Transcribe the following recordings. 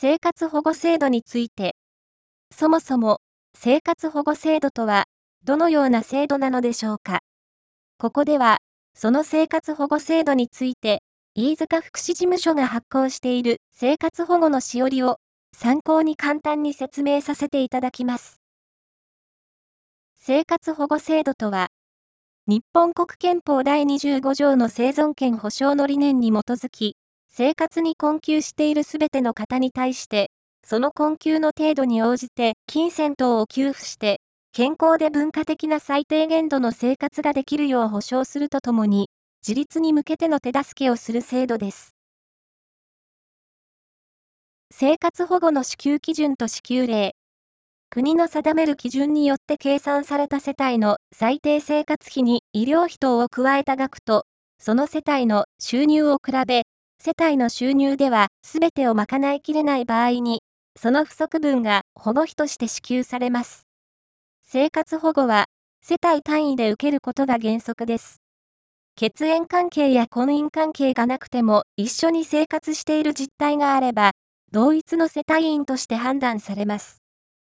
生活保護制度について。そもそも、生活保護制度とは、どのような制度なのでしょうか。ここでは、その生活保護制度について、飯塚福祉事務所が発行している生活保護のしおりを参考に簡単に説明させていただきます。生活保護制度とは、日本国憲法第25条の生存権保障の理念に基づき、生活に困窮しているすべての方に対して、その困窮の程度に応じて金銭等を給付して、健康で文化的な最低限度の生活ができるよう保障するとともに、自立に向けての手助けをする制度です。生活保護の支給基準と支給例。国の定める基準によって計算された世帯の最低生活費に医療費等を加えた額と、その世帯の収入を比べ、世帯の収入では全てを賄いきれない場合に、その不足分が保護費として支給されます。生活保護は、世帯単位で受けることが原則です。血縁関係や婚姻関係がなくても一緒に生活している実態があれば、同一の世帯員として判断されます。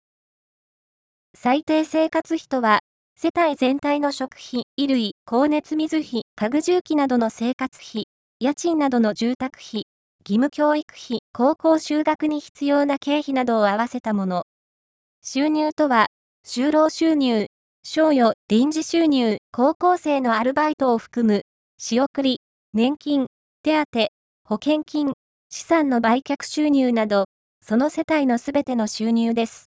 最低生活費とは、世帯全体の食費、衣類、光熱水費、家具重機などの生活費、家賃などの住宅費、義務教育費、高校就学に必要な経費などを合わせたもの。収入とは、就労収入、賞与、臨時収入、高校生のアルバイトを含む、仕送り、年金、手当、保険金、資産の売却収入など、その世帯のすべての収入です。